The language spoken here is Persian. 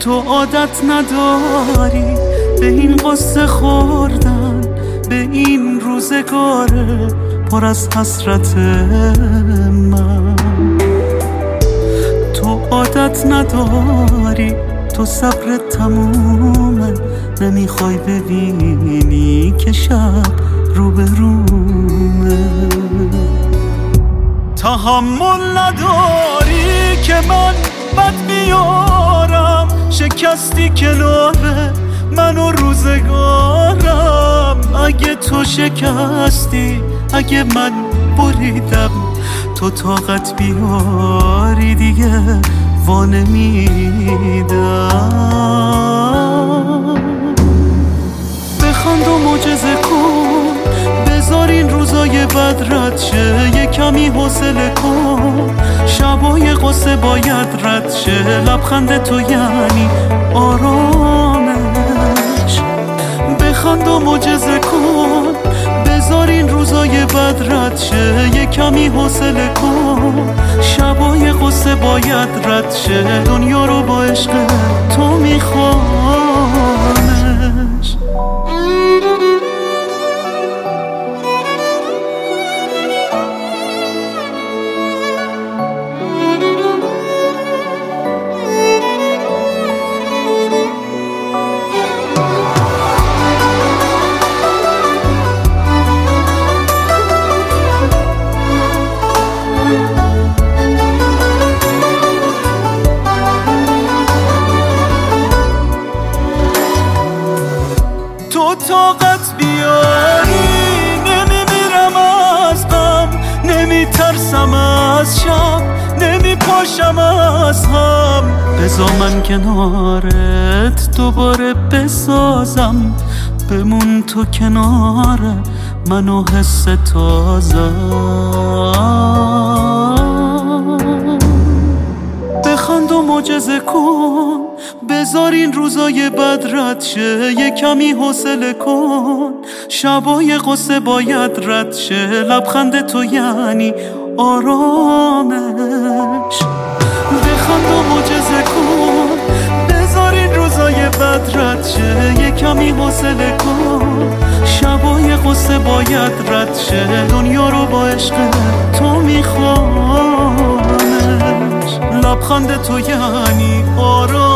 تو عادت نداری به این قصه خوردن، به این روزگار پر از حسرت من. تو عادت نداری، تو صبر تمومه، نمیخوای ببینی که شب رو به رومه. تحمل نداری که من بد میارم، شکستی کنار من و روزگارم. اگه تو شکستی، اگه من بریدم، تو طاقت بیاری دیگه وانمیدم. بخند و معجزه کن، بذار این روزای بد رد شه. یه کمی حوصله کن، شبای قصه باید رد شه. لبخند تو یعنی آرامش. بخند و معجزه کن، بذار این روزای بد رد شه. یه کمی حوصله کن، شبای قصه باید رد شه. دنیا رو با عشق تو میخوانش. تو طاقت بیاری، نمیمیرم از غم، نمیترسم از شب، نمیپاشم از هم. بذار من کنارت دوباره بسازم، بمون تو کنار من و حس تازم. بخند و معجزه کن، بذار این روزای بد رد شه. یه کمی حوصله کن، شبای قصه باید رد شه. لبخند تو یعنی آرامش. بخند و معجزه کن، بذار این روزای بد رد شه. یه کمی حوصله کن، شبای قصه باید رد شه. دنیا رو با عشق تو میخوانش. لبخند تو یعنی آرامش.